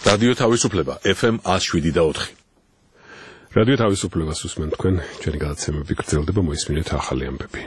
რადიო თავისუფლება FM 107.4. რადიო თავისუფლებას უსმენთ თქვენ, ჩვენი გადაცემები გრძელდება, მოისმინეთ ახალი ამბები.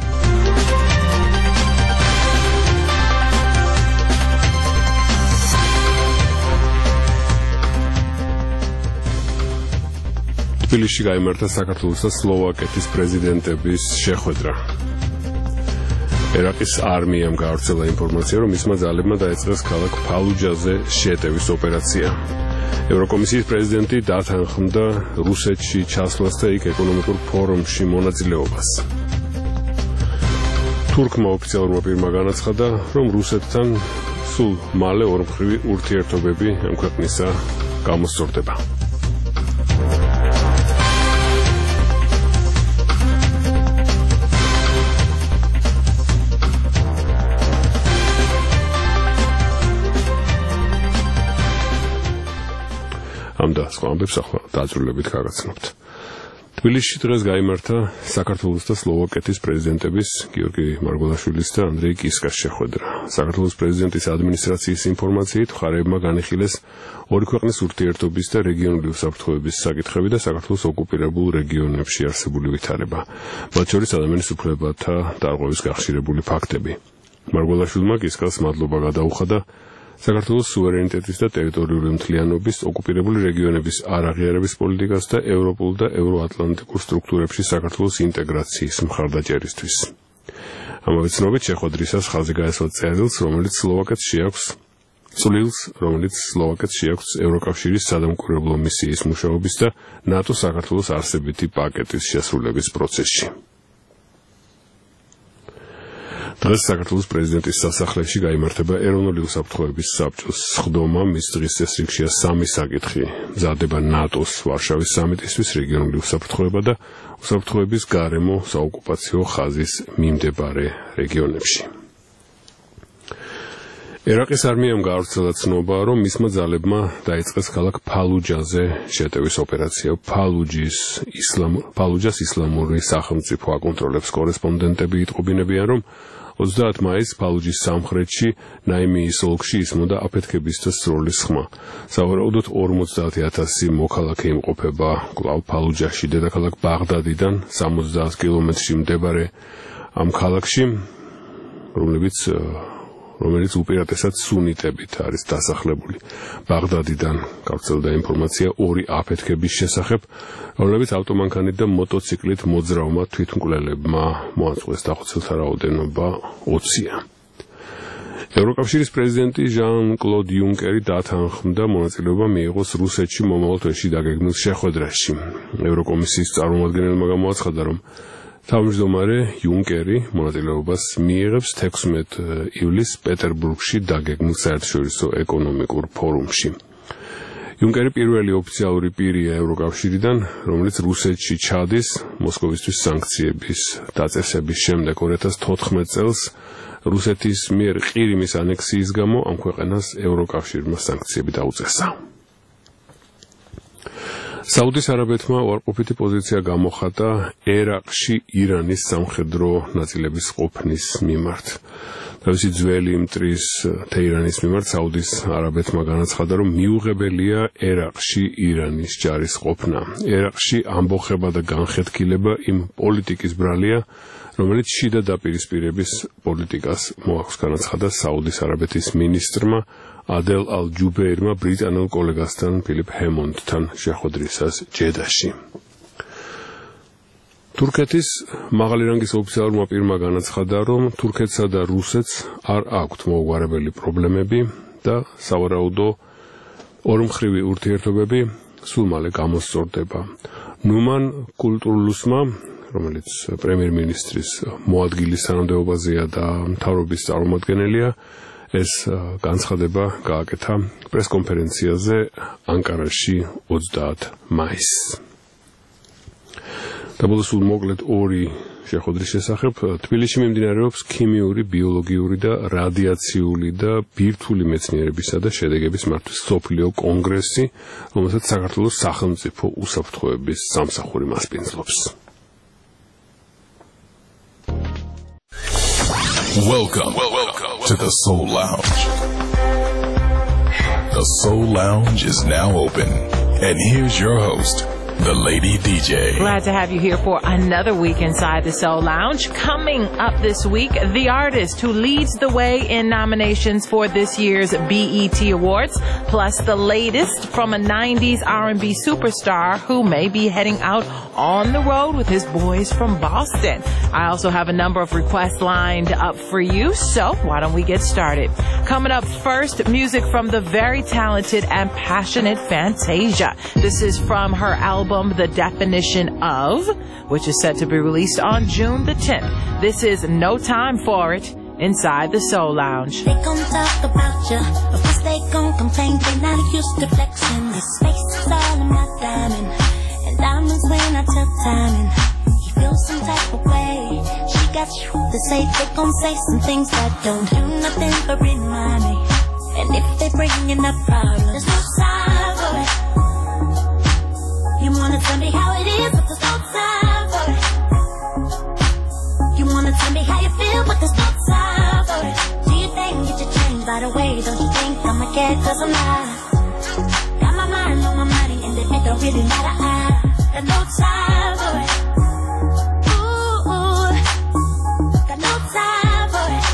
თბილისში გაიმართა საქართველოს და სლოვაკეთის პრეზიდენტების შეხვედრა. ერაყის არმიამ გაავრცელა ინფორმაცია, რომ მისმა ძალებმა დაიწყეს ქალაქ ფალუჯაზე შეტევის ოპერაცია. ევროკომისიის პრეზიდენტი დათანხმდა რუსეთში ჩასვლას და იქ ეკონომიკურ ფორუმში მონაწილეობას. თურქმა ოფიციალურმა პირმა განაცხადა, რომ რუსეთთან სულ მალე ორმხრივი ურთიერთობები ამ ქვეყნისა გამოსწორდება. ამ და სხვა ამბებს ახლა დაძრულებით გაგაცნობთ. თბილისში დღეს გაიმართა საქართველოს და სლოვაკეთის პრეზიდენტების გიორგი მარგველაშვილის და ანდრეი კისკას შეხვედრა. საქართველოს პრეზიდენტის ადმინისტრაციის ინფორმაციით მხარეებმა განიხილეს ორი ქვეყნის ურთიერთობის და რეგიონული უსაფრთხოების საკითხები და საქართველოს ოკუპირებულ რეგიონებში არსებული ვითარება. მათ შორის ადამიანის უფლებათა დარღვევის გახშირებული ფაქტები. მარგველაშვილმა კისკას მადლობა გადაუხადა საქართველოს სუვერენიტეტის და ტერიტორიული მთლიანობის, ოკუპირებული რეგიონების არაღიარების პოლიტიკას და ევროპულ და ევროატლანტიკურ სტრუქტურებში საქართველოს ინტეგრაციის მხარდაჭერისთვის. ამავე ცნობით შეხვედრისას ხაზი გაესვა წერილს, რომელიც სლოვაკეთში აქვს ევროკავშირის სადამკვირვებლო მისიის მუშაობის და ნატოს საქართველოს არსებითი პაკეტის შესრულების პროცესში. დღეს საქართველოს პრეზიდენტის სასახლეში გაიმართება ეროვნული უსაფრთხოების საბჭოს სხდომა, მის დღის წესრიგშია 3 საკითხი: მზადება ნატოს ვარშავის სამიტისთვის, რეგიონული უსაფრთხოება და უსაფრთხოების გარემო საოკუპაციო ხაზის მიმდებარე რეგიონებში. ერაყის არმიამ გაავრცელა ცნობა, რომ მისმა ძალებმა დაიწყეს ქალაქ ფალუჯაზე შეტევის ოპერაცია. ფალუჯას ისლამური სახელმწიფო აკონტროლებს. კორესპონდენტები იტყობინებიან, რომ 30 მაისს ფალუჯის სამხრეთში ნაიმიის ოლქში ისმოდა აფეთქების და სროლის ხმა. სავარაუდოდ 50,000 მოქალაქე იმყოფება კვლავ ფალუჯაში. დედაქალაქ ბაღდადიდან 70 კილომეტრში მდებარე ამ ქალაქში, რომელიც უპირატესად სუნიტებით არის დასახლებული. ბაღდადიდან გავრცელდა ინფორმაცია 2 აფეთქების შესახებ, რომლებიც ავტომანქანით და მოტოციკლით მოძრავმა თვითმკვლელებმა მოაწყვეს. დახოცილთა რაოდენობა 20-ია. ევროკავშირის პრეზიდენტი ჟან-კლოდ იუნკერი დათანხმდა მონაწილეობა მიიღოს რუსეთში მომავალ თვეში დაგეგმილ შეხვედრაში. ევროკომისიის წარმომადგენელმა გამოაცხადა, რომ თავმჯდომარე იუნკერი მონაწილეობას მიიღებს 16 ივლისს პეტერბურგში დაგეგმილ საერთაშორისო ეკონომიკურ ფორუმში. იუნკერი პირველი ოფიციალური პირია ევროკავშირიდან, რომელიც რუსეთში ჩადის მოსკოვისთვის სანქციების დაწესების შემდეგ. 2014 წელს რუსეთის მიერ ყირიმის ანექსიის გამო ამ ქვეყანას ევროკავშირმა სანქციები დაუწესა. საუდის არაბეთმა უარყოფითი პოზიცია გამოხატა ერაყში ირანის სამხედრო ნაწილების ყოფნის მიმართ. თავისი ძველი მტრის თეირანის მიმართ საუდის არაბეთმა განაცხადა, რომ მიუღებელია ერაყში ირანის ჯარის ყოფნა. ერაყში ამბოხება და განხეთქილება იმ პოლიტიკის ბრალია, რომელიც შიდა დაპირისპირების პოლიტიკას მოაქვს, განაცხადა საუდის არაბეთის მინისტრმა ადელ ალ-ჯუბეირმა ბრიტანელ კოლეგასთან ფილიპ ჰემონდთან შეხვედრისას ჯედაში. თურქეთის მაღალი რანგის ოფიციალურმა პირმა განაცხადა, რომ თურქეთსა და რუსეთს არ აქვთ მოუგვარებელი პრობლემები და სავარაუდო ორმხრივი ურთიერთობები სულ მალე გამოსწორდება. ნუმან კულტურლუსმა, რომელიც პრემიერ-მინისტრის მოადგილის თანამდებობაზეა და მთავრობის წარმომადგენელია, ეს განცხადება გააკეთა პრესკონფერენციაზე ანკარაში 30 მაისს. და სულ მოკლედ 2 შეხვედრის შესახებ. თბილისში მიმდინარეობს ქიმიური, ბიოლოგიური და რადიაციული და ბირთვული მეცნიერებისა და შედეგების მართვის მსოფლიო კონგრესი, რომელსაც საქართველოს სახელმწიფო უსაფრთხოების სამსახური მასპინძლობს. Welcome to the Soul Lounge. The The Soul Lounge is now open. And here's your host, the Lady DJ. Glad to have you here for another week inside the Soul Lounge. Coming up this week, the artist who leads the way in nominations for this year's BET Awards, plus the latest from a 90s R&B superstar who may be heading out on the road with his boys from Boston. I also have a number of requests lined up for you, so why don't we get started? Coming up first, music from the very talented and passionate Fantasia. This is from her album The Definition Of, which is set to be released on June the 10th. This is No Time For It inside the Soul Lounge. They gon' talk about you, of course they gon' complain. They not used to flexing. This space is all in my diamond, and diamonds when I tell timing. He feels some type of way. She got you to say. They gon' say some things that don't do nothing but remind me. And if they bringing up problems, there's no time for it. You wanna tell me how it is, but there's no time for it. You wanna tell me how you feel, but there's no time for it. Do you think you should change by the way? Don't you think I'ma care? Cause I'm not. Got my mind on my money and it don't really matter. Got no time for it. Ooh, got no time for it.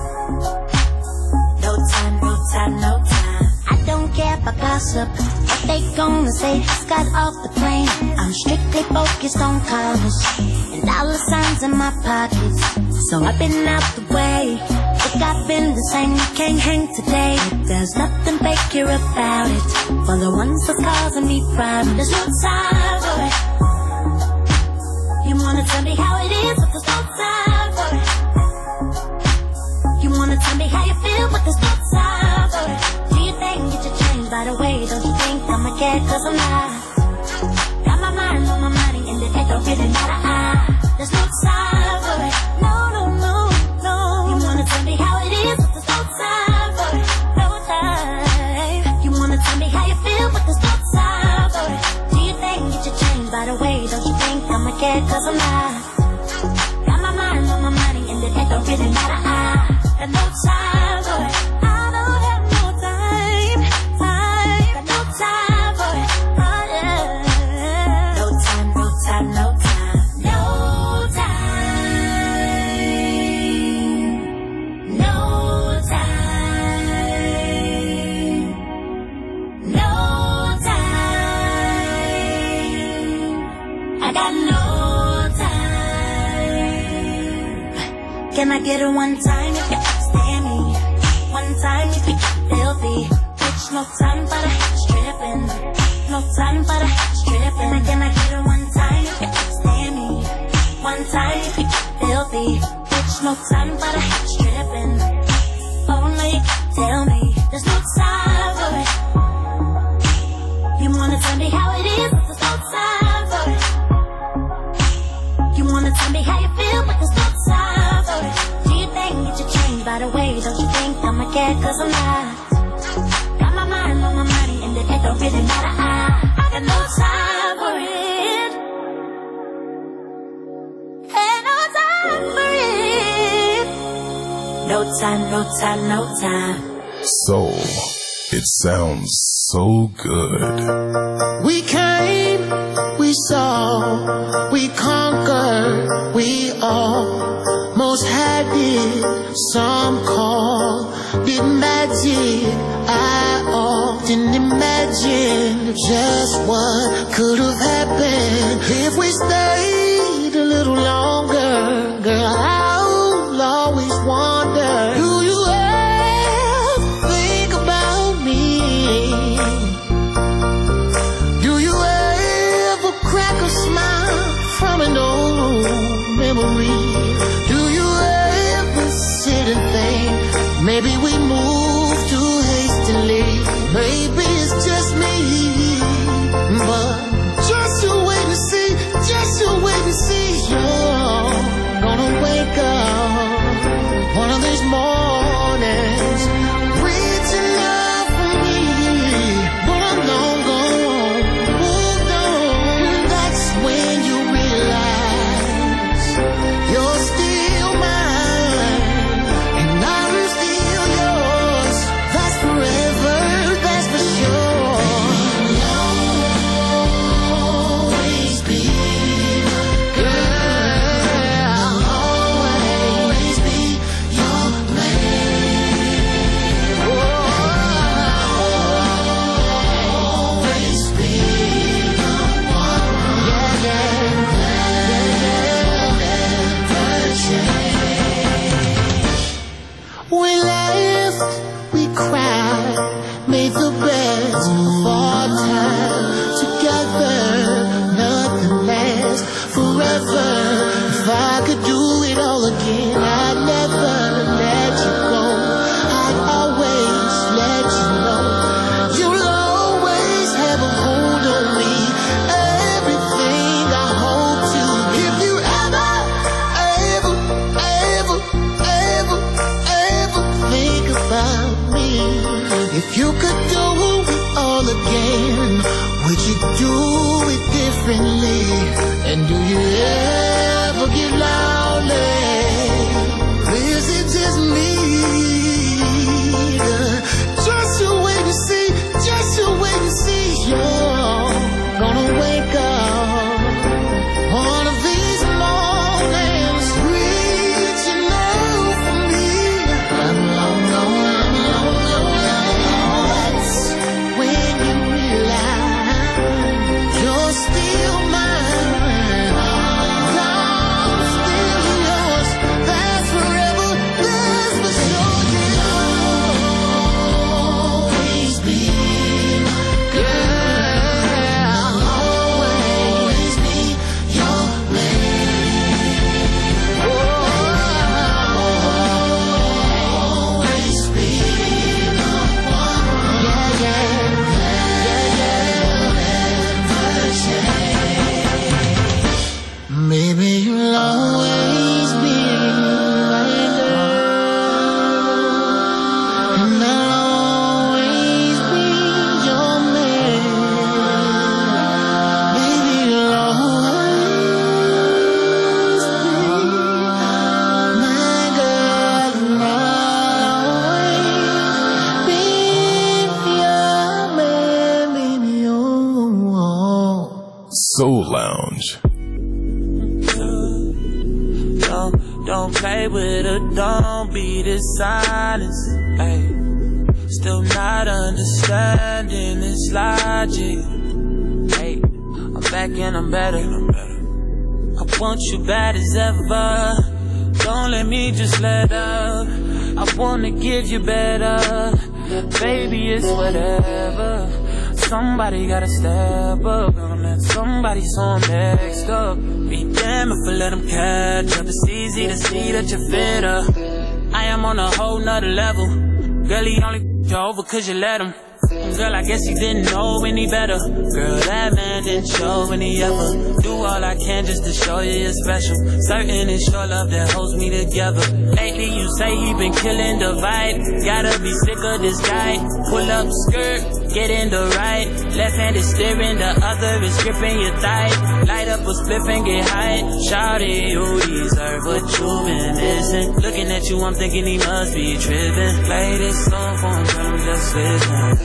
No time, no time, no time. I don't care about gossip. They gonna say just got off the plane. I'm strictly focused on commerce and dollar signs in my pockets. So I've been out the way. Look, I've been the same. You can't hang today. There's nothing fake here about it. For the ones that's causing me problems, there's no time for it. You wanna tell me how it is, but there's no time for it. You wanna tell me how you feel, but there's no time for it. Do you think you should change by the way? Don't you think I'ma care? Cause I'm not. Got my mind on my money and it don't really matter. There's no time for it. No, no, no, no. You wanna tell me how it is, but there's no time for it. No time. You wanna tell me how you feel, but there's no time for it. Do you think you should change by the way? Don't you think I'ma care? Cause I'm not. Got my mind on my money and it don't really matter. Got no time for it. I don't have no time. Got no time for it. Oh, yeah. No time, no time, no time. No time. No time. No time. I got no time. Can I get it one time if you stand me? One time if you get filthy. Bitch, no time for the stripping. No time for the stripping. Can I get it one time if you stand me? One time if you get filthy. Bitch, no time for the stripping. Only you can tell me there's no time for it. You wanna tell me how it is, but there's no time for it. You wanna tell me how you feel, but there's no time for it. Do you think you should change by the way? Don't you think I'ma care? Cause I'm not. Got my mind on my money and it don't really matter. I got no time for it. Ain't no time for it. No time, no time, no time. Soul. It sounds so good. We came, we saw, we conquered, we almost had it. Some call it magic. I often imagine just what could have happened if we stayed a little longer. Girl, I'll always wonder, do you ever think about me? Do you ever crack a smile from an old memory? Do you ever sit and think maybe we moved too hastily? Maybe it's just me, but just you wait and see, just you wait And do you ever get lonely? Is it just me? Just to wait and see, just to wait and see. You're gonna wake up one of these mornings, reaching out for me. I'm that's when you realize you're still mine. I'm still yours. That's forever. That's for sure. You'll always be my girl. Always be your man. Always be the one. Maybe you'll always be my girl, and I'll always be your man. Maybe you'll always be my girl, and I'll always be your man, baby. Oh. Soul Lounge. Don't play with her, don't be dishonest. Ay. Still not understanding this logic. Hey, I'm back and I'm better. I want you bad as ever. Don't let me just let up. I wanna give you better. Baby, it's whatever. Somebody gotta step up. Somebody saw him next up. Be damn if I let him catch up. It's easy to see that you're fitter. I am on a whole nother level. Girl, he only you over cause you let him. Girl, I guess he didn't know any better. Girl, that man didn't show any ever. Do all I can just to show you you're special. Certain it's your love that holds me together. Lately you say he been killing the vibe. Gotta be sick of this guy. Pull up skirt, get in the right. Left hand is steering, the other is gripping your thigh. Light up a spliff and get high. Shawty, you deserve what you've been missing. Looking at you, I'm thinking he must be tripping. Play this song for him, tell him just listen.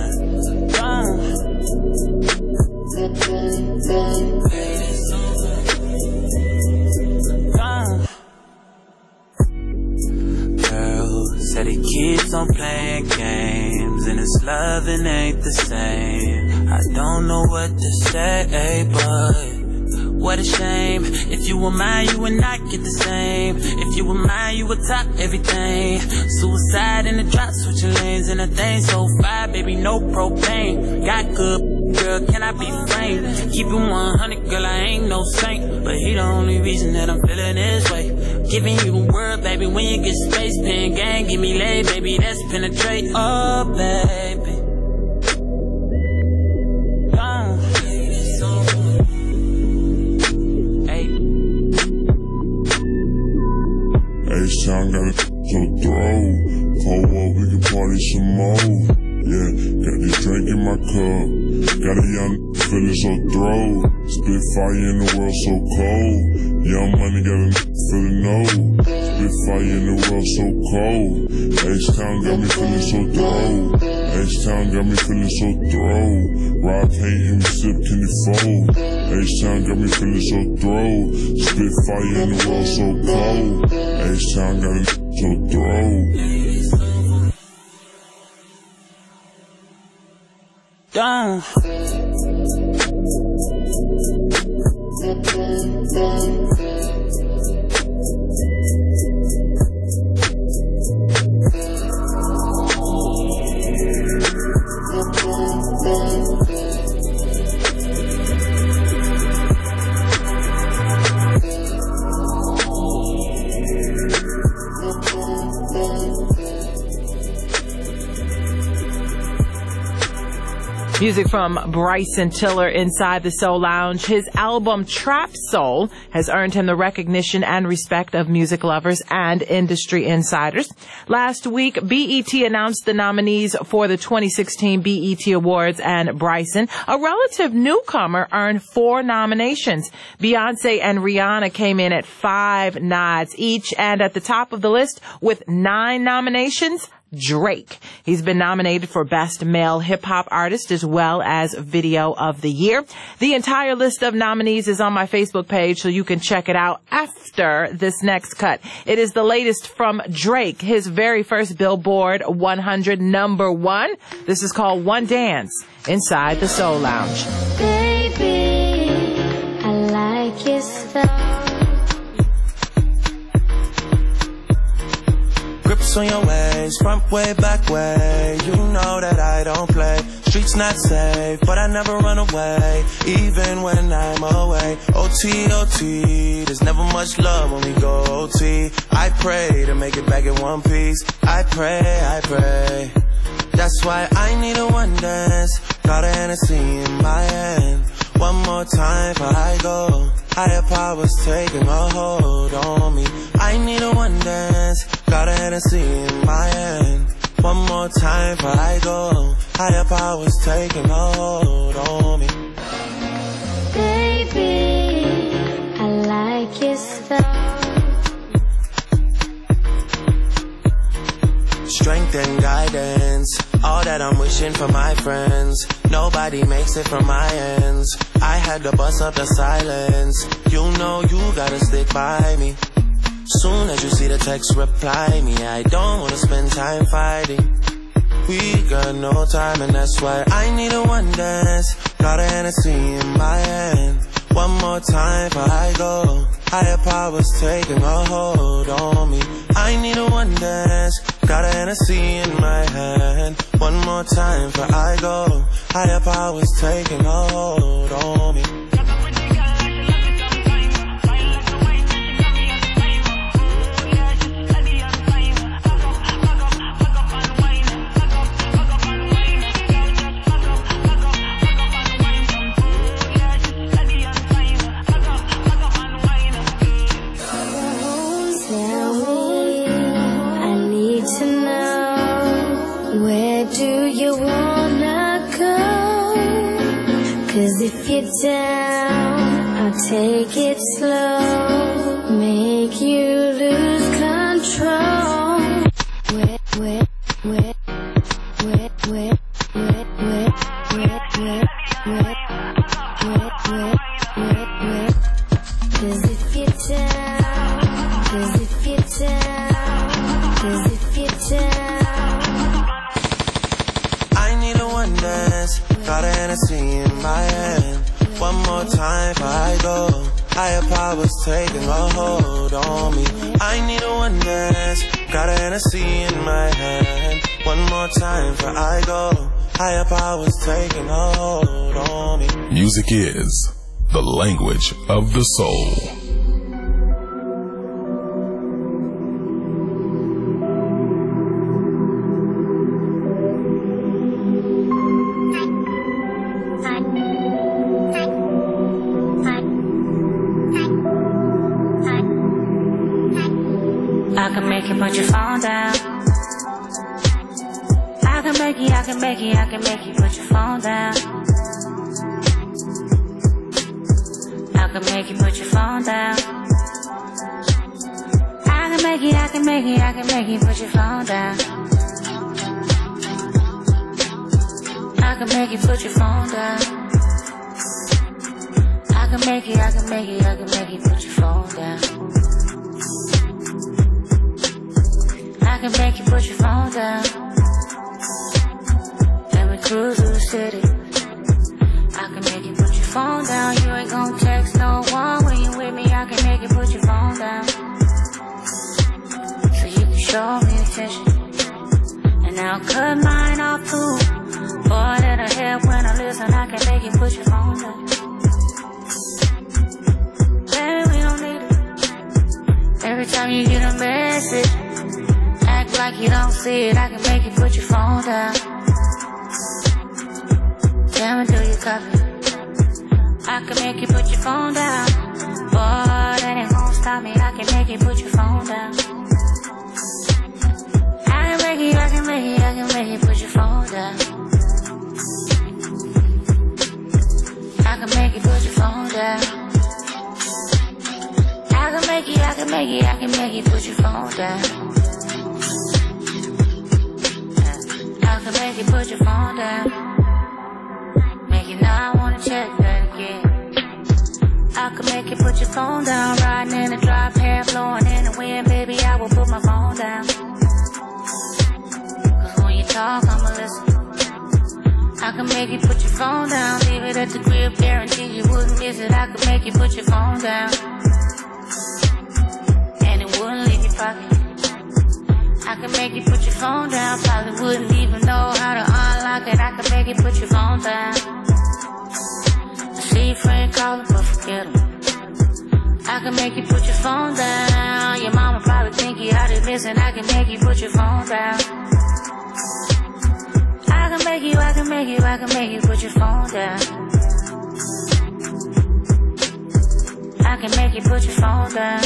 Girl said he keeps on playing games and his loving ain't the same. I don't know what to say, but what a shame. If you were mine, you would not get the same. If you were mine, you would top everything. Suicide in the drop, switching lanes and a thing so fire, baby, no propane. Got good, girl, can I be framed? Keep it 100, girl, I ain't no saint, but he the only reason that I'm feeling this way. Giving you a word, baby, when you get space, pen gang, give me lay, baby, that's penetrate. Oh, baby. H-Town got a so throw. Pull up, we can party some more. Yeah, got this drink in my cup. Got a young feeling so throw. Spit fire in the world so cold. Young money got a feeling no. Spit fire in the world so cold. H-Town got me feeling so throw. H-Town got me feeling so throw. Rob paint and we sip candy fold. H-Town got me feeling so throw. Spit fire in the world so cold. H-Town got me so throw. Down. Music from Bryson Tiller inside the Soul Lounge. His album Trap Soul has earned him the recognition and respect of music lovers and industry insiders. Last week, BET announced the nominees for the 2016 BET Awards, and Bryson, a relative newcomer, earned 4 nominations. Beyonce and Rihanna came in at 5 nods each, and at the top of the list with 9 nominations, Drake. He's been nominated for Best Male Hip Hop Artist as well as Video of the Year. The entire list of nominees is on my Facebook page, so you can check it out after this next cut. It is the latest from Drake, his very first Billboard 100 #1. This is called One Dance inside the Soul Lounge. Baby, I like your stuff. Grips on your ways, front way, back way. You know that I don't play. Streets not safe, but I never run away, even when I'm away. OT, OT, there's never much love when we go OT. I pray to make it back in one piece. I pray. That's why I need a one dance. Got a Hennessy in my hand. One more time before I go. Higher powers taking a hold on me. I need a one dance. Got a Hennessy in my hand. One more time before I go. Higher powers taking a hold on me. Baby, I like your stuff. Strength and guidance, all that I'm wishing for my friends. Nobody makes it from my ends. I had to bust up the silence. You know you gotta stick by me. Soon as you see the text, reply me. I don't wanna spend time fighting. We got no time, and that's why I need a one dance. Got a Hennessy in my hand. One more time before I go. Higher powers taking a hold on me. I need a one dance. Got a Hennessy in my hand. One more time before I go. Higher powers taking a hold on me. If you're down, I'll take it slow, make you lose control. Cause if you're down, I need a one dance. Got a Hennessy in my hand. One more time before I go. Higher powers taking a hold on me. I need a one dance. Got a Hennessy in my hand. One more time before I go. Higher powers taking a hold on me. Music is the language of the soul. I can make you put your phone down. I can make you put your phone down. I can make you put your phone down. I can make you put your phone down. I can make you put your phone down. I can make you put your phone down. I can make you put your phone down. Let me cruise through the city. I can make you put your phone down. You ain't gon' text no one when you with me. I can make you put your phone down. So you can show me attention. And I'll cut mine off too. Boy, that'll help when I listen. I can make you put your phone down. Baby, we don't need it. Every time you get a message, act like you don't see it. I can make you put your phone down. Tell me, do you copy? I can make you put your phone down. Boy, that ain't gonna stop me. I can make you put your phone down. I can make you put your phone down. I can make you put your phone down. I can make you put your phone down. I can make you put your phone down. Make you know I wanna check that again. I can make you put your phone down. Riding in the drop, hair blowing in the wind, baby, I will put my phone down. Cause when you talk, I'ma listen. I can make you put your phone down. Leave it at the crib, guarantee you wouldn't miss it. I can make you put your phone down. And it wouldn't leave your pocket. I can make you put your phone down. Probably wouldn't even know how to unlock it. I can make you put your phone down. I see your friend calling, but forget him. I can make you put your phone down. Your mama probably think you out of missing. I can make you put your phone down. I can make you put your phone down. I can make you put your phone down.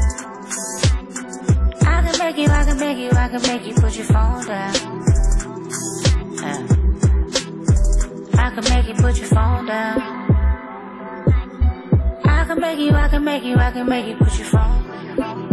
I can make you put your phone down. I can make you put your phone down. I can make you put your phone down.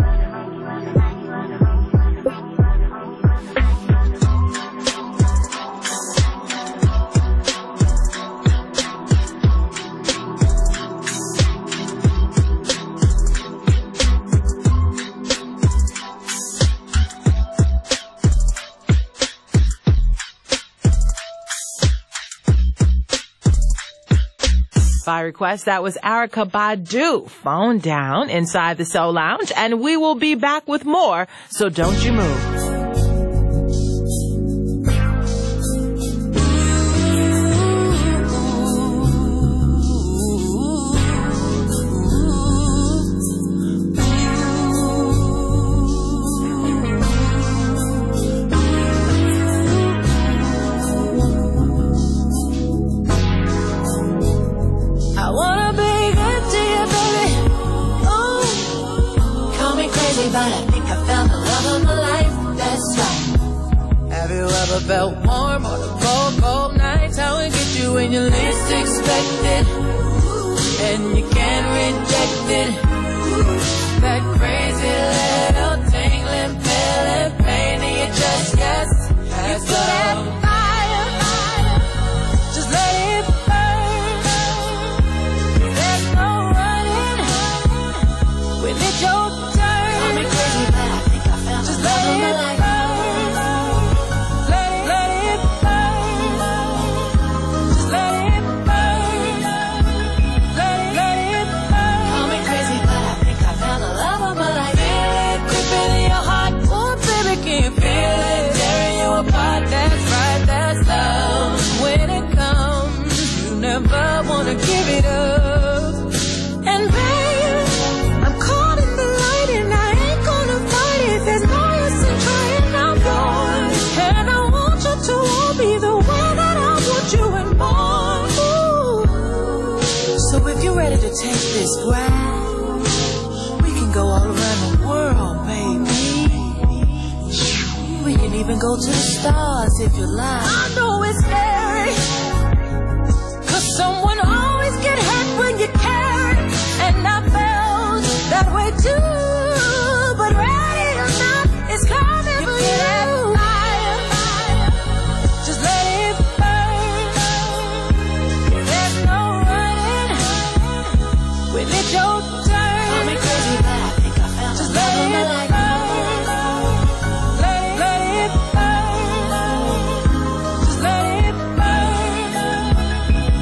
By request, that was Erykah Badu, Phone Down, inside the Soul Lounge, and we will be back with more, so don't you move. But I think I found the love of my life, that's right. Have you ever felt warm on the cold, cold nights? How it get you when you least expect it, and you can't reject it. That crazy little tingling, feeling pain in your chest, yes. That's love. Just let it burn. There's no running when it's your give it up. And babe, I'm caught in the light and I ain't gonna fight it. There's no use in trying, I'm yours. And I want you to all be the way that I want you and more. Ooh. So if you're ready to take this ground, we can go all around the world, baby. We can even go to the stars if you like. I know it's scary, cause someone always get hurt when you care, and I felt that way too. But ready or not, it's coming for you. Just let it burn. There's no running when it's your turn. Call me crazy, but I think I found just let it burn.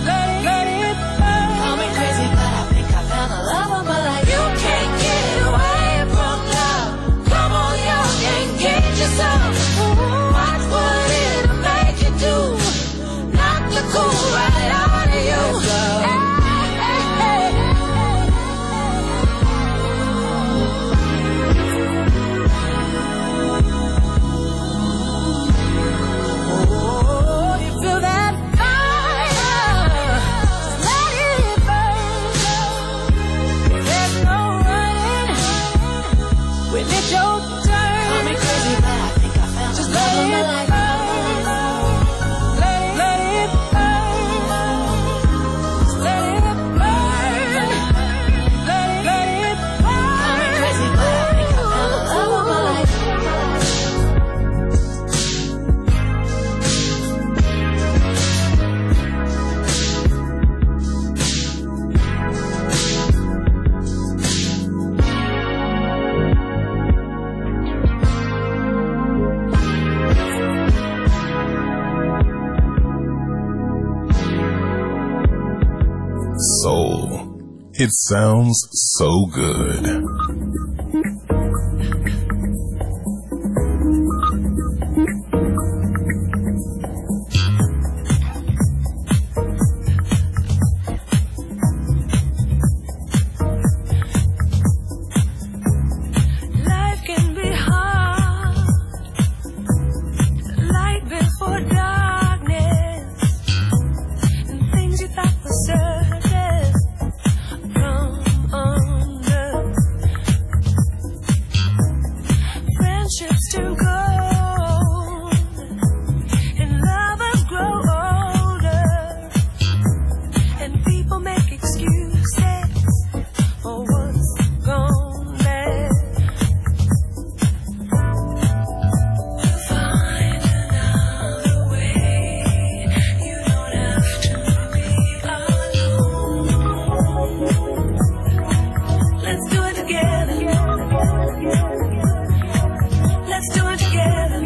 Away. Soul. It sounds so good. Life can be hard, light before darkness, and things you thought were certain come undone. Friendships turn cold, and lovers grow older, and people make excuses for what's gone bad. Find another way. You don't have to be alone. Let's do it together. Let's do it together.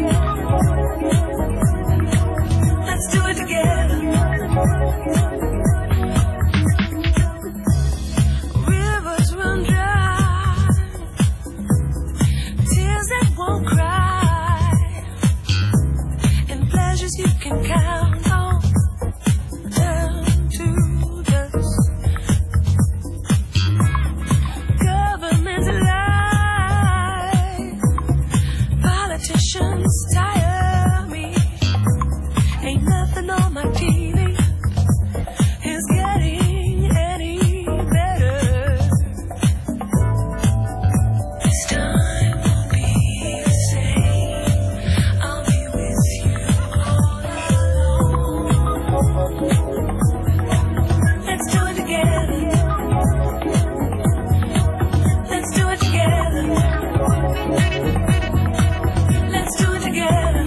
Let's do it together. Rivers run dry, tears that won't cry, and pleasures you can count on down to dust. Governments lie, politicians tire me. Ain't nothing on my TV is getting any better. This time won't be the same. I'll be with you all alone. Let's do it together. Let's do it together. Let's do it together.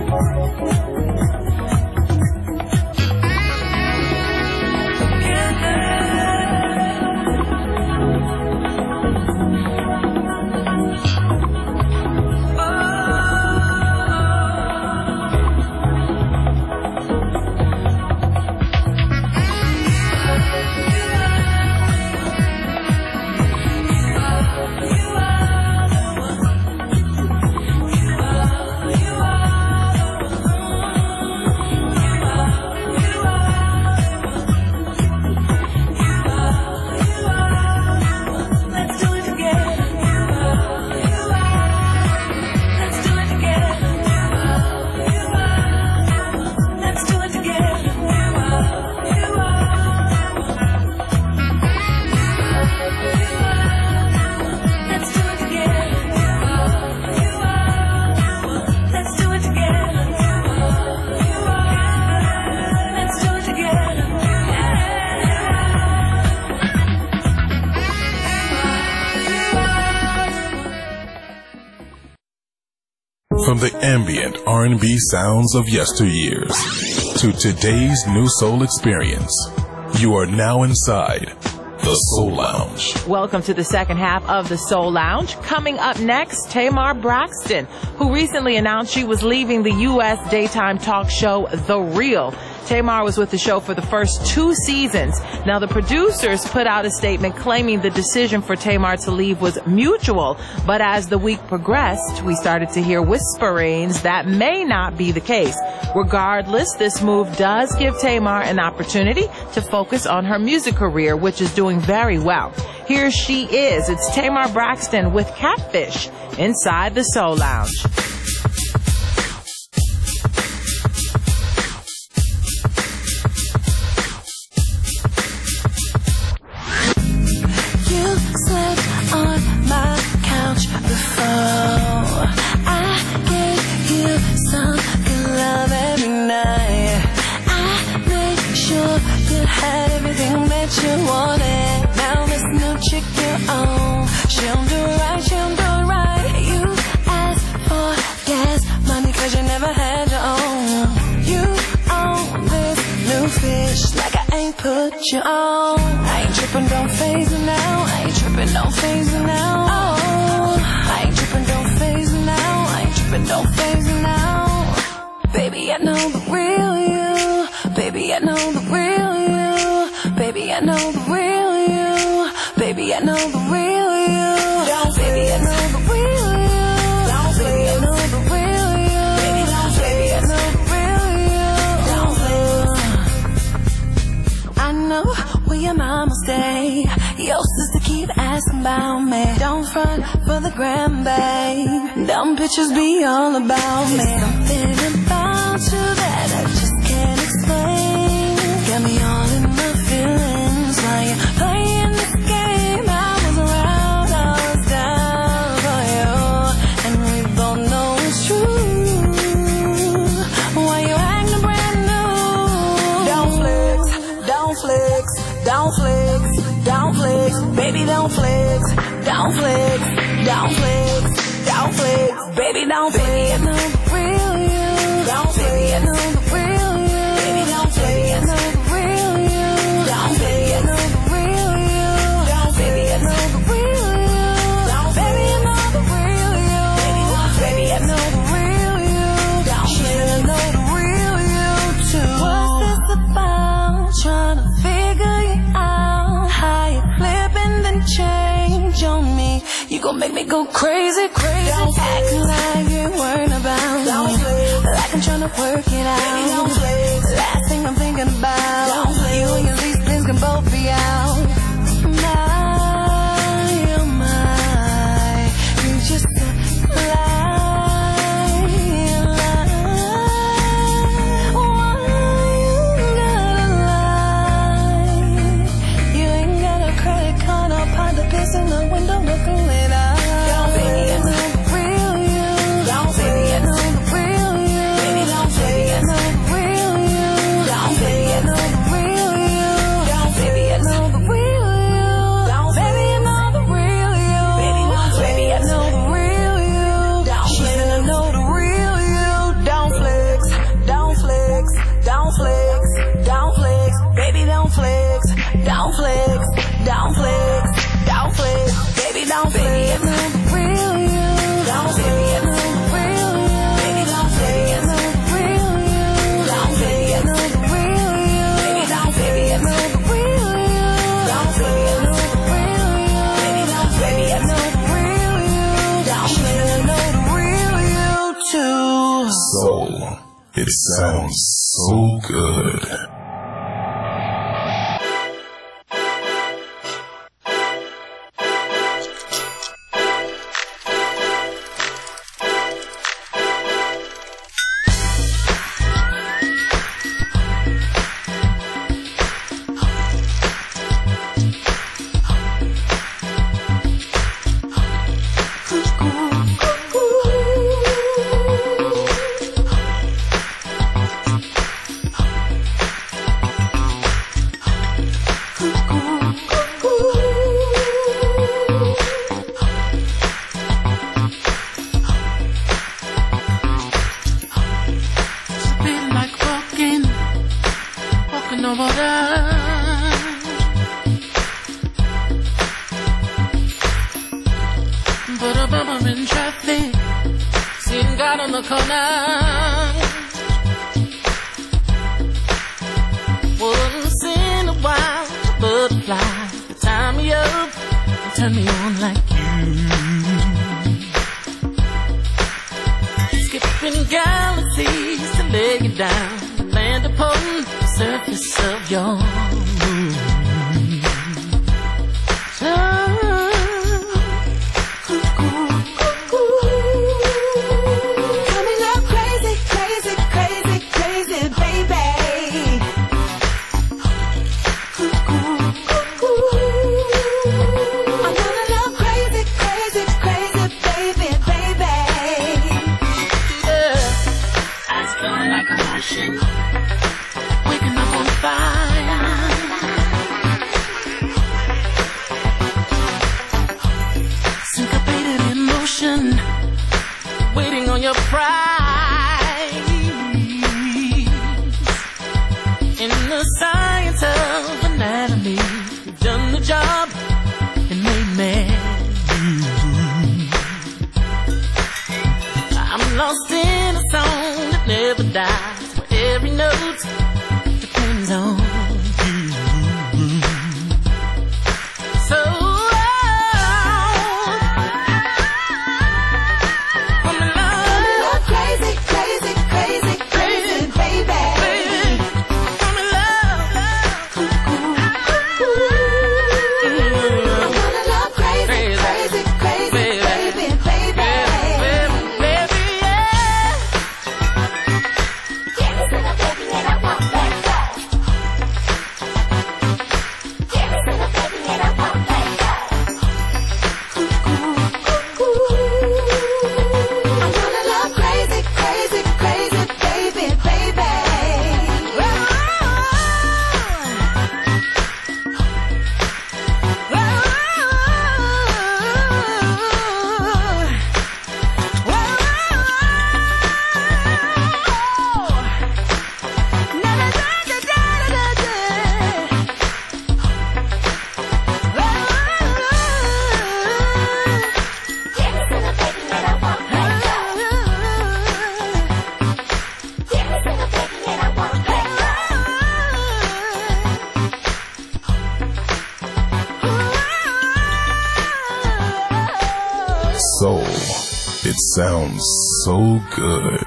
Let's do it together. Let's do it together. Let's do it together. Let's do it together. Let's do it together. Let's do it together. From the ambient R&B sounds of yesteryears to today's new soul experience, you are now inside the Soul Lounge. Welcome to the second half of the Soul Lounge. Coming up next, Tamar Braxton, who recently announced she was leaving the U.S. daytime talk show The Real. Tamar was with the show for the first 2 seasons. Now, the producers put out a statement claiming the decision for Tamar to leave was mutual, but as the week progressed, we started to hear whisperings that may not be the case. Regardless, this move does give Tamar an opportunity to focus on her music career, which is doing very well. Here she is. It's Tamar Braxton with Catfish inside the Soul Lounge. You slept on my couch before. I gave you some you on. I ain't tripping, don't phase me now. I ain't tripping, don't phase me now. Oh, I ain't tripping, don't phase me now. I ain't tripping, don't phase me now. Baby, I know the real you. Baby, I know the real you. Baby, I know the real you. Baby, I know the real you. Baby, I know the real you. Baby, I know the real you. Baby, I know the real you. I know where your mama stay. Your sister keep asking about me. Don't front for the gram, babe. Dumb pictures be all about me. Something about you that I just can't explain. Got me all in my feelings while you're playing this game. I was around, I was down for you, and we both know it's true. Why you acting brand new? Don't flex, don't flex, don't flex, don't flex, baby, don't flex, don't flex, don't flex, don't flex, baby, don't flex. Baby, I know the real you. Baby, I know the real you. Baby, don't flex. Baby, I know the real you. Baby, I know the real you. Baby, I know the real you. Baby, I know the real you. Baby, I know the real you. Shit, I know the real you too. What's this about? Trying to figure you out. How you flip and then change on me. You gon' make me go crazy, crazy. Acting like you weren't about me. Like I'm trying to work it out. Last thing I'm thinking about. You and your least things can both be out. My, you just lie. Why you gotta lie? You ain't got a credit card or pot to piss in the window looking it up. Baby, I know the real you. Baby, I know the real you. Baby, I know the real you. Baby, I know the real you. Baby, I know the real you. Baby, I know the real you. Baby, I know the real you. Shit, and I know the real you. Don't flex, don't flex, don't flex, don't flex. Baby, don't flex, don't flex, don't flex, don't flex. Baby, don't flex. Baby, I know the real you. Baby, I know the real you. Baby, don't flex. Baby, I know the real you. Baby, I know the real you. Baby, I know the real you. Baby, I know the real you. Baby, I know the real you. Shit, I know the real you too. Soul. It sounds so good. In the science of anatomy. out of me. You've done the job and made me blue. I'm lost in a song that never dies, where every note depends on you. So Soul. It sounds so good.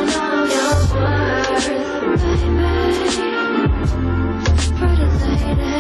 Pretty lady.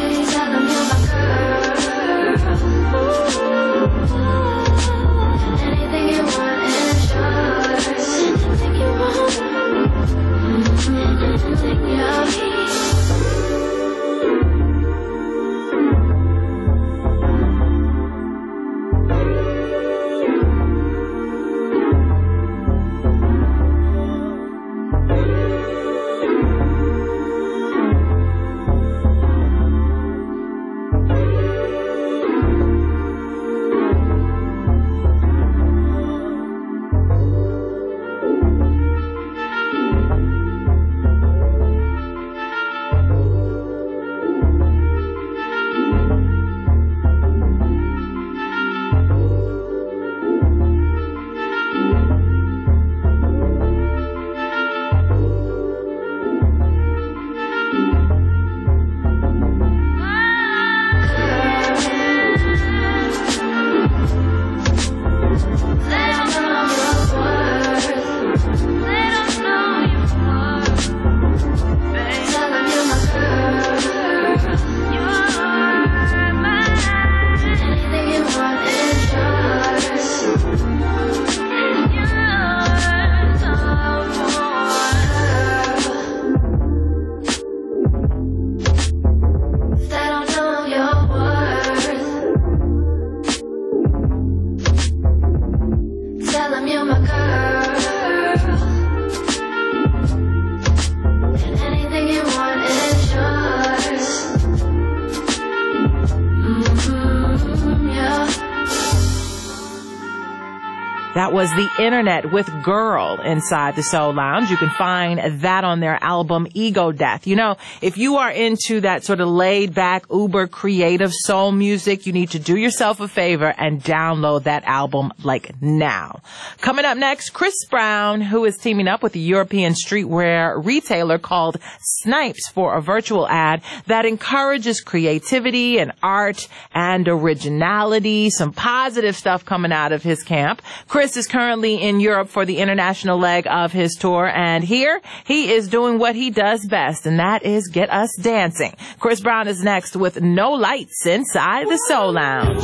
that was The Internet with Girl inside the Soul Lounge. You can find that on their album Ego Death. You know, if you are into that sort of laid back, uber creative soul music, you need to do yourself a favor and download that album like now. Coming up next, Chris Brown, who is teaming up with a European streetwear retailer called Snipes for a virtual ad that encourages creativity and art and originality. Some positive stuff coming out of his camp. Chris is currently in Europe for the international leg of his tour, and here he is doing what he does best, and that is get us dancing. Chris Brown is next with No Lights inside the Soul Lounge.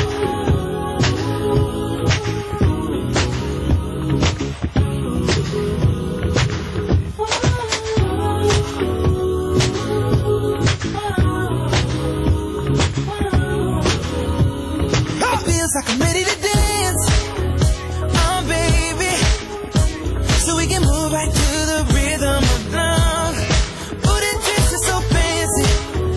Like I'm ready to dance, oh baby, so we can move right to the rhythm of love. Oh, that dress is so fancy,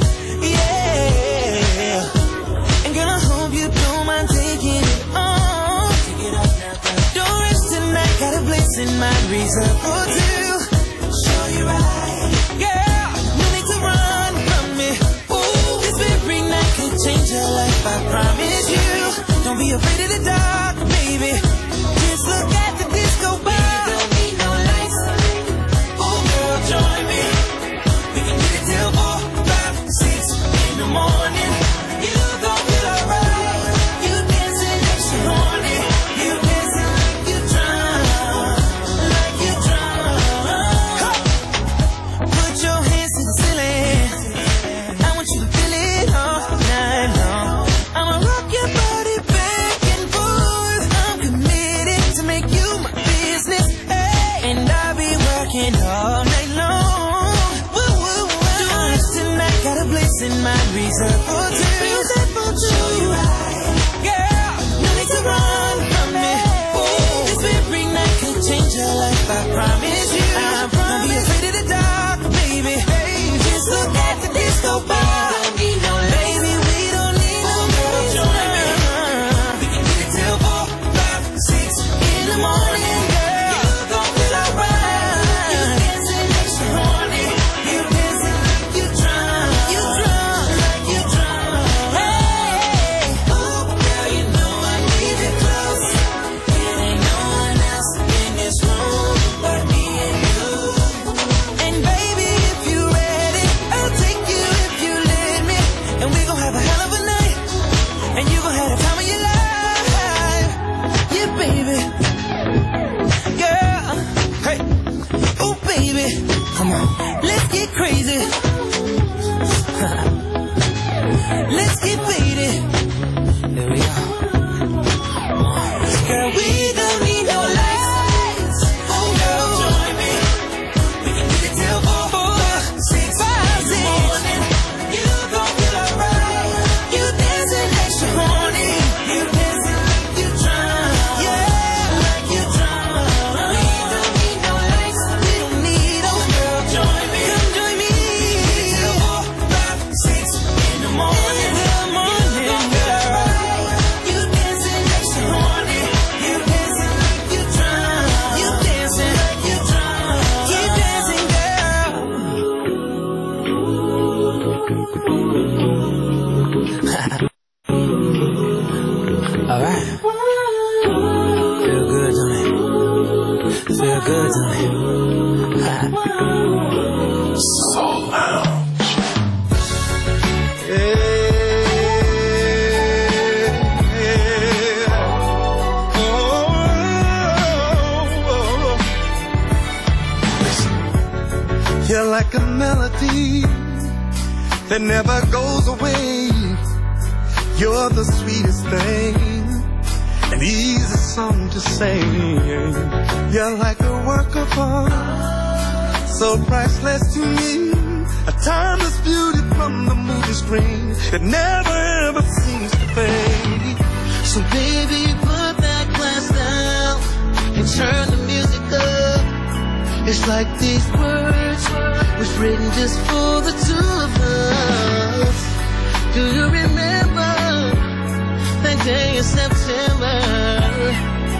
yeah. And girl, I hope you don't mind taking it off. Take it off now, girl. Don't rest tonight, got a place in my reserve for two. Show you right, girl. No need to run from me. Ooh, this very night could change your life, I promise you. Don't be afraid of the dark, baby. Just look at the disco ball. We don't need no lights. Oh, girl, join me. We can get it till 4, 5, 6 in the morning. You gon' feel alright. You dancing extra horny. You dancing like you drunk, like you drunk. Put your hands to the ceiling. I want you to feel it all night long. I'ma rock your body. All night long. Woo, woo, woo. Doing this tonight, got a place in my reserve for two. Show you right, girl. No need to run from me. Ooh, this very night could change your life, I promise you. Don't be afraid of the dark, baby. Just look at the disco ball. We don't need no baby, we don't need no girl. Join me. We can get it till 4, 5, 6 in the morning, girl. You gon' feel alright. Come on, let's get crazy. Let's get faded. Here we go. Girl, we don't need no lights. Oh, girl, join me. We can get it till 4, 5, 6 in the morning. You gon' feel alright. You dancing extra horny. You dancing like you drunk. Yeah, like you drunk. We don't need no lights. We don't need them. Girl, join me. Come join me. Till 4, 5, 6 in the morning. Alright. Feel good, don't it? Feel good, don't it? Soul Lounge. Yeah. Listen. You're like a melody that never goes away. You're the sweetest thing, an easy song to sing. You're like a work of art, so priceless to me. A timeless beauty from the movie screen that never ever seems to fade. So baby, put that glass down and turn the music up. It's like these words was written just for the two of us. Do you remember that day in September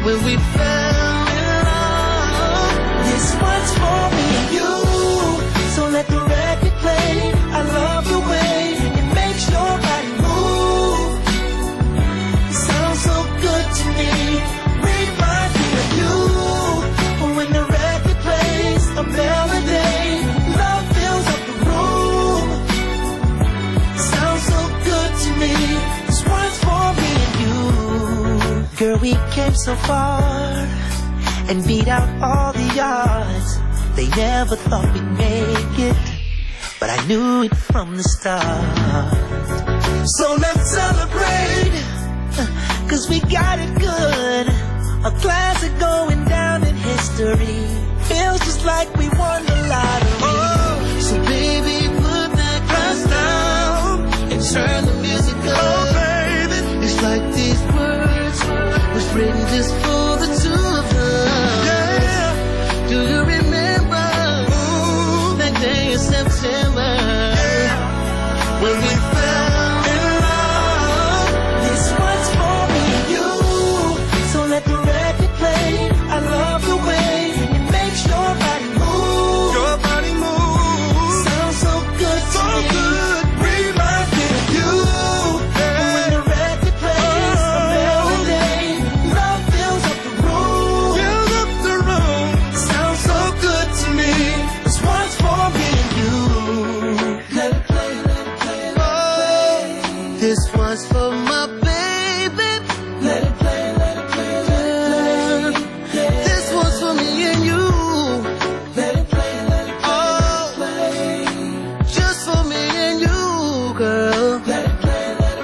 when we fell in love. This one's for me and you, so let the record play. I love the way it makes your body move. It sounds so good to me. Reminds me of you. When the record plays a melody, love fills up the room. It sounds so good to me. This one's for me and you. Girl, we came so far and beat out all the odds. They never thought we'd make it, but I knew it from the start. So let's celebrate, 'cause we got it good. A classic going down in history. Feels just like we won the lottery. Oh, so baby, put that glass down and turn the music up. Oh, baby, it's like these words was written just for the two of us. Yeah. Do you remember that day in September? Yeah. When we fell in love. This one's for me and you, so let the record play. I love the way it makes your body move. Your body move. Sounds so good to me. Good. Reminds me of you. Yeah. When the record plays a melody, love fills up the room. Fills up the room. Sounds so good to me. This one's for me and you. Let it play, let it play, let it play. This one's for my baby. Let it play, let it play, let it play. This one's for me and you. Let it play, let it play, just for me and you, girl. Let it play,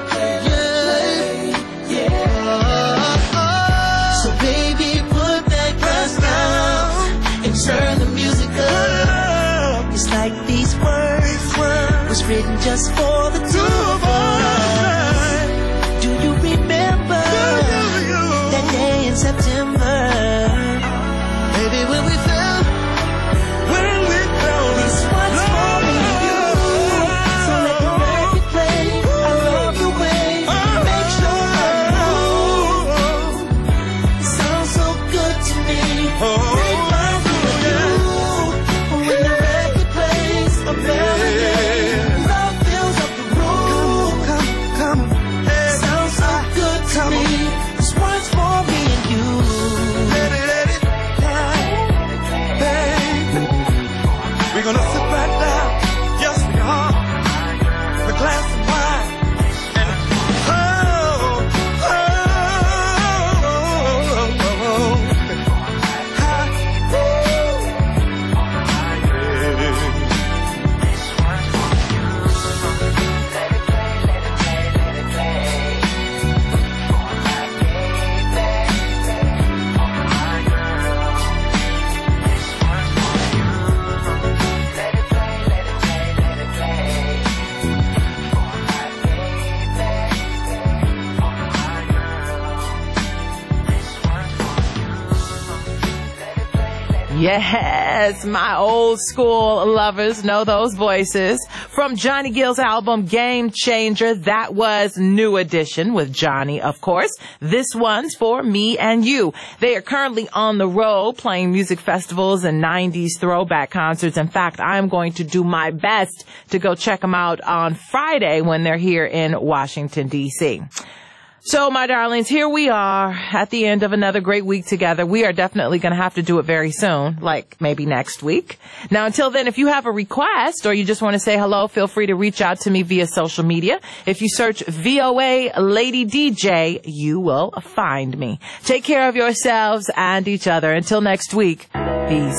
yeah. So baby, put that glass down and turn the music up. It's like these words was written just for the two of us. Do you remember that day in September? Baby, when we fell, this one's for me and you. So let the record play. I love the way it makes your body move. It sounds so good to me. Reminds me of you. When the record plays a melody, love fills up the room. Come on. Sounds so good to me. This one's for me and you. Let it baby. We're gonna sit right down. Yes, we are. A glass of wine. And Yes, my old school lovers know those voices. From Johnny Gill's album Game Changer, that was New Edition with Johnny, of course. This one's for me and you. They are currently on the road playing music festivals and 90s throwback concerts. In fact, I'm going to do my best to go check them out on Friday when they're here in Washington, D.C. So, my darlings, here we are at the end of another great week together. We are definitely going to have to do it very soon, like maybe next week. Now, until then, if you have a request or you just want to say hello, feel free to reach out to me via social media. If you search VOA Lady DJ, you will find me. Take care of yourselves and each other. Until next week, peace.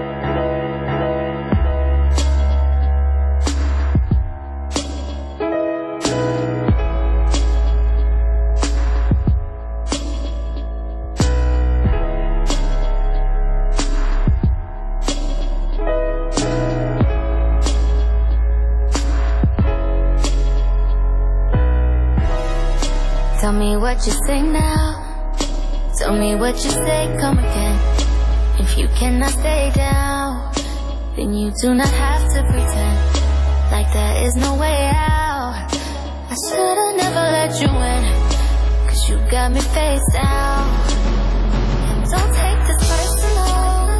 Tell me what you say now. Tell me what you say, come again. If you cannot stay down, then you do not have to pretend like there is no way out. I should've never let you in, 'cause you got me face down. don't take this personal.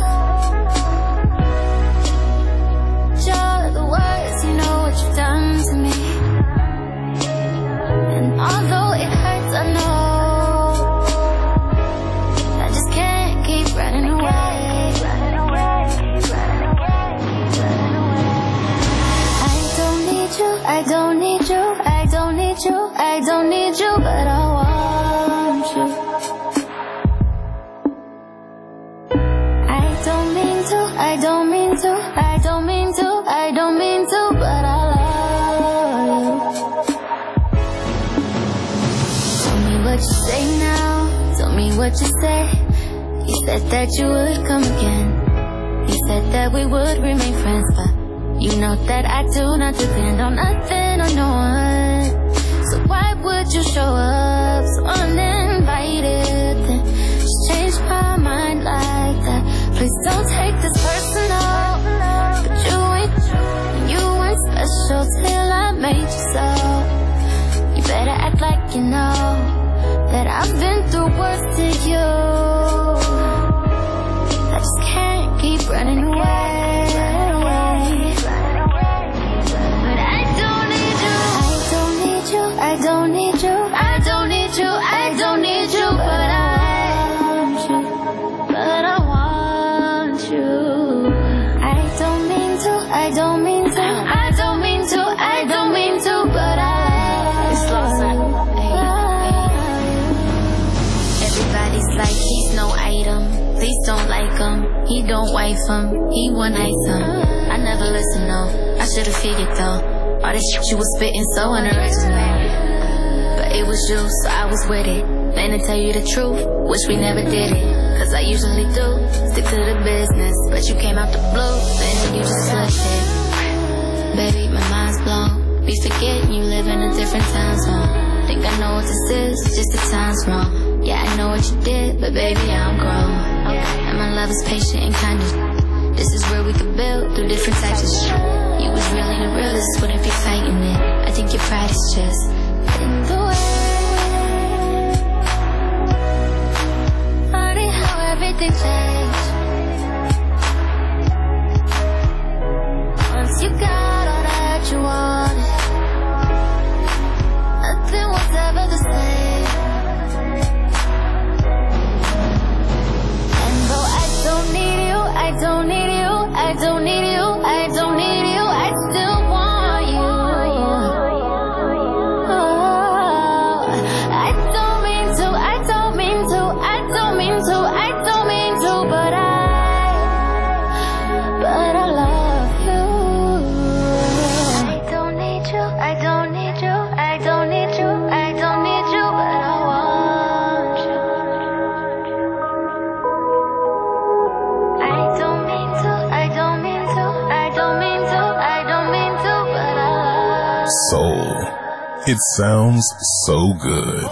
You're the worst, you know what you've done to me. And although it hurts, I know I just can't keep running away. I don't need you, I don't need you, I don't need you, I don't need you, but I want you. I don't mean to, I don't mean to, I don't mean to, I don't mean to, but I love you. Tell me what you say now, tell me what you say. You said that you would come again. You said that we would remain friends, but you know that I do not depend on nothing or no one. So why would you show up so uninvited? Then just change my mind like that. Please don't take this personal. But you ain't special till I made you so. You better act like you know that I've been through worse to you. I just can't keep running away. But I don't need you. I don't need you. I don't need you. I don't need you. I don't need you. But I want you. But I want you. I don't mean to. I don't mean to. I don't mean to. I don't mean to. But I everybody's like he's no item. Please don't like him. He don't wife him. He one ice him. I never listen, no. I should've figured though. All this shit you was spitting so unoriginal. But it was you, so I was with it. Man, to tell you the truth, wish we never did it. Cause I usually do, stick to the business. But you came out the blue, then you just flushed it. Baby, my mind's blown. Be forgetting you live in a different time zone. Think I know what this is, just the time's wrong. Yeah, I know what you did, but baby, I'm grown. And my love is patient and kind of. This is where we could build through different types of shit. You was really the realest, wouldn't be fighting it. I think your pride is just in the way. Funny how everything changed once you got all that you wanted. Nothing was ever the same. And though I don't need you, I don't need you, I don't need you, I don't need you, I still want you. Oh, I don't mean to, I don't mean to, I don't mean to, I don't mean to, but I love you. I don't need you, I don't need you, I don't need you, I don't need you, but I want you. I don't mean to, I don't mean to, I don't mean to, I don't mean to, but I love you. Soul. It sounds so good.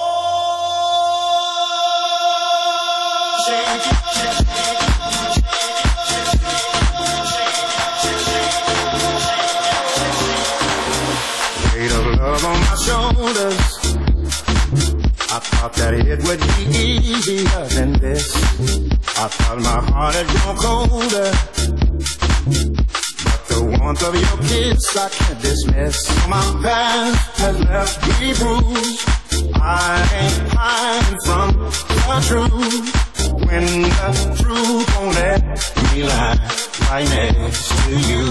Weight of love on my shoulders. I thought that it would be easier than this. I thought my heart had grown colder. But the warmth of your kiss I can't dismiss. My past has left me bruised. I ain't hiding from the truth. When the truth won't let me lie right next to you.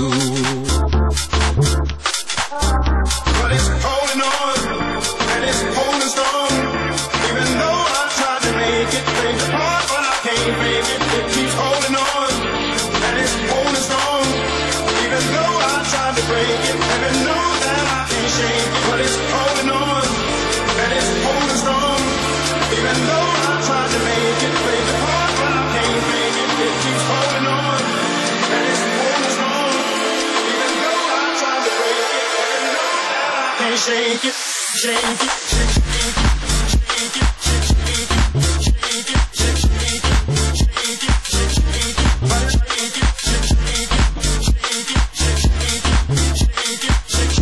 But it's holding on, and it's holding strong. Even though I tried to make it, break apart, but I can't make it. It keeps holding on, and it's holding strong. Even though I tried to break it, heaven knows that I can't shake it. But it's holding on, and it's holding strong. Even though I tried to make it, break apart, but I can't make it. It keeps holding on, and it's holding strong. Even though I tried to break it, heaven knows that I can't shake it, shake it, shake it, shake it, shake it, shake it, shake it, shake it, shake it, shake it, but shake it, shake it, shake it, shake it, shake it, shake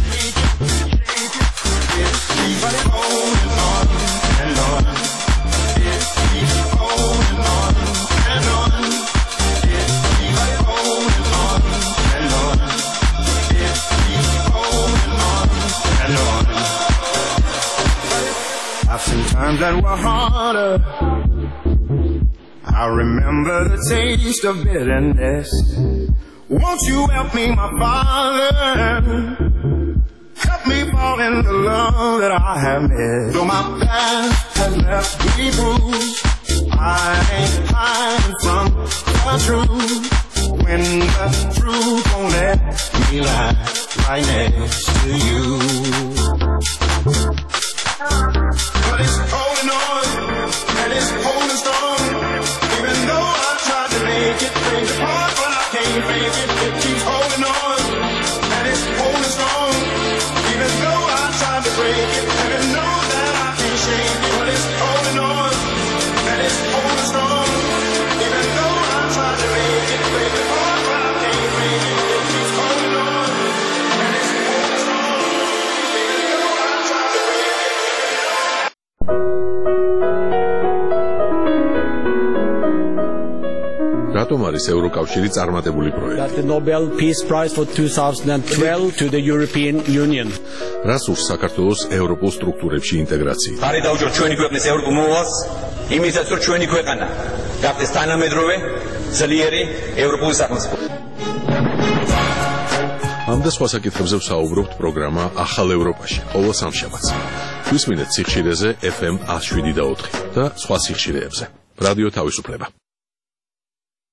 it, but it's holding on and on. It keeps holding on. times that were harder. I remember the taste of bitterness. Won't you help me, my Father? Help me fall in the love that I have missed. Though my past has left me bruised, I ain't hiding from the truth. When the truth won't let me lie right next to you. But it's holding on, and it's holding strong. Even though I tried to make it, break apart, but I can't break it. It keeps holding on, and it's holding strong. Even though I tried to break it, even know that I can't shake it. But it's holding on, and it's holding strong. Even though I tried to make it, break apart, but I can't break it. It keeps holding on, and it's holding strong. Even though I tried to break it. რატომ არის ევროკავშირი წარმატებული პროექტი? The Nobel Peace Prize for 2012 to the European Union. რას ურს საქართველოს ევროპულ სტრუქტურებში ინტეგრაცია? არის დაუჯეროთ ჩვენი ქვეყნის ევროპულ მოვალს, იმისაც რომ ჩვენი ქვეყანა გახდეს თანამედროვე, ძლიერი ევროპული სახელმწიფო. ამ და სხვა საკითხებზე ვსაუბრობთ პროგრამა ახალ ევროპაში, ყოველ სამშაბათს. გვისმინეთ სიხშირეზე FM 107.4 და სხვა სიხშირეებზე. რადიო თავისუფლება.